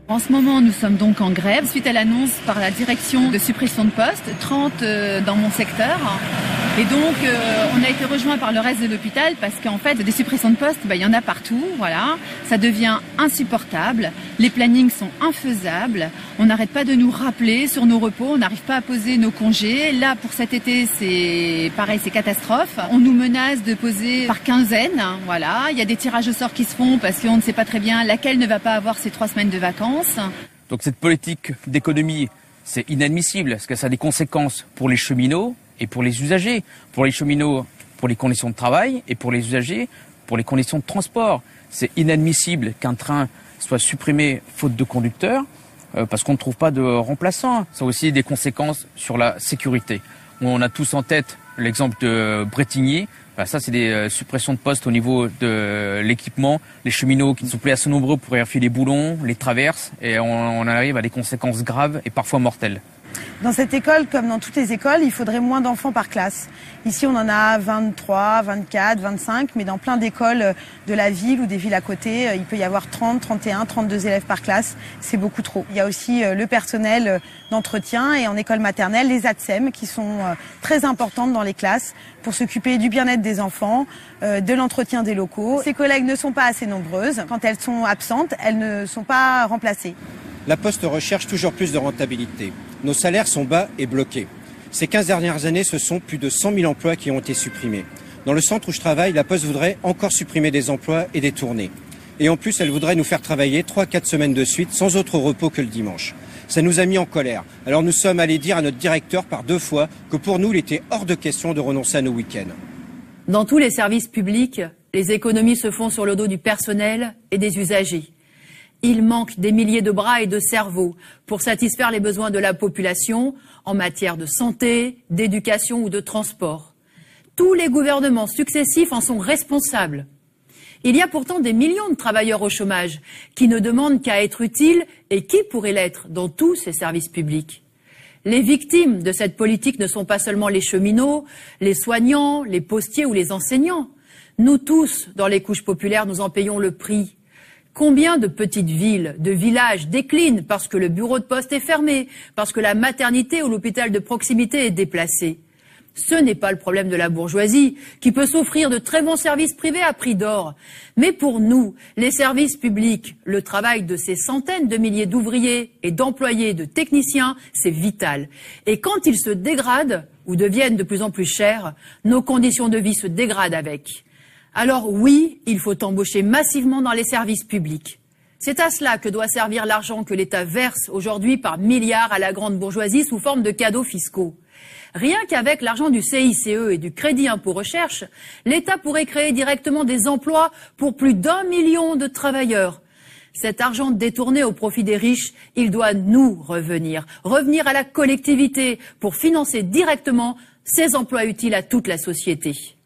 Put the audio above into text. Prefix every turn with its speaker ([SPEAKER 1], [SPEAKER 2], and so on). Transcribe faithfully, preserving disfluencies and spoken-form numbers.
[SPEAKER 1] En ce moment, nous sommes donc en grève suite à l'annonce par la direction de suppression de postes, trente euh, dans mon secteur. Et donc, euh, on a été rejoint par le reste de l'hôpital parce qu'en fait, des suppressions de postes, bah, il y en a partout, voilà. Ça devient insupportable. Les plannings sont infaisables. On n'arrête pas de nous rappeler sur nos repos. On n'arrive pas à poser nos congés. Là, pour cet été, c'est pareil, c'est catastrophe. On nous menace de poser par quinzaine, voilà. Il y a des tirages au sort qui se font parce qu'on ne sait pas très bien laquelle ne va pas avoir ses trois semaines de vacances.
[SPEAKER 2] Donc cette politique d'économie, c'est inadmissible parce que ça a des conséquences pour les cheminots et pour les usagers. Pour les cheminots, pour les conditions de travail, et pour les usagers, pour les conditions de transport. C'est inadmissible qu'un train soit supprimé faute de conducteur, euh, parce qu'on ne trouve pas de remplaçant. Ça a aussi des conséquences sur la sécurité. On a tous en tête l'exemple de Bretigny. Enfin, ça, c'est des euh, suppressions de postes au niveau de l'équipement. Les cheminots qui ne sont plus assez nombreux pour y refiler les boulons, les traverses, et on, on arrive à des conséquences graves et parfois mortelles.
[SPEAKER 3] Dans cette école, comme dans toutes les écoles, il faudrait moins d'enfants par classe. Ici, on en a vingt-trois, vingt-quatre, vingt-cinq, mais dans plein d'écoles de la ville ou des villes à côté, il peut y avoir trente, trente et un, trente-deux élèves par classe. C'est beaucoup trop. Il y a aussi le personnel d'entretien et en école maternelle, les A T S E M, qui sont très importantes dans les classes pour s'occuper du bien-être des enfants, de l'entretien des locaux. Ces collègues ne sont pas assez nombreuses. Quand elles sont absentes, elles ne sont pas remplacées.
[SPEAKER 4] La Poste recherche toujours plus de rentabilité. Nos salaires sont bas et bloqués. Ces quinze dernières années, ce sont plus de cent mille emplois qui ont été supprimés. Dans le centre où je travaille, la Poste voudrait encore supprimer des emplois et des tournées. Et en plus, elle voudrait nous faire travailler trois à quatre semaines de suite sans autre repos que le dimanche. Ça nous a mis en colère. Alors nous sommes allés dire à notre directeur par deux fois que pour nous, il était hors de question de renoncer à nos week-ends.
[SPEAKER 5] Dans tous les services publics, les économies se font sur le dos du personnel et des usagers. Il manque des milliers de bras et de cerveaux pour satisfaire les besoins de la population en matière de santé, d'éducation ou de transport. Tous les gouvernements successifs en sont responsables. Il y a pourtant des millions de travailleurs au chômage qui ne demandent qu'à être utiles et qui pourraient l'être dans tous ces services publics. Les victimes de cette politique ne sont pas seulement les cheminots, les soignants, les postiers ou les enseignants. Nous tous, dans les couches populaires, nous en payons le prix. Combien de petites villes, de villages déclinent parce que le bureau de poste est fermé, parce que la maternité ou l'hôpital de proximité est déplacé? Ce n'est pas le problème de la bourgeoisie, qui peut s'offrir de très bons services privés à prix d'or. Mais pour nous, les services publics, le travail de ces centaines de milliers d'ouvriers et d'employés, de techniciens, c'est vital. Et quand ils se dégradent ou deviennent de plus en plus chers, nos conditions de vie se dégradent avec. Alors oui, il faut embaucher massivement dans les services publics. C'est à cela que doit servir l'argent que l'État verse aujourd'hui par milliards à la grande bourgeoisie sous forme de cadeaux fiscaux. Rien qu'avec l'argent du C I C E et du Crédit Impôt Recherche, l'État pourrait créer directement des emplois pour plus d'un million de travailleurs. Cet argent détourné au profit des riches, il doit nous revenir, revenir à la collectivité pour financer directement ces emplois utiles à toute la société.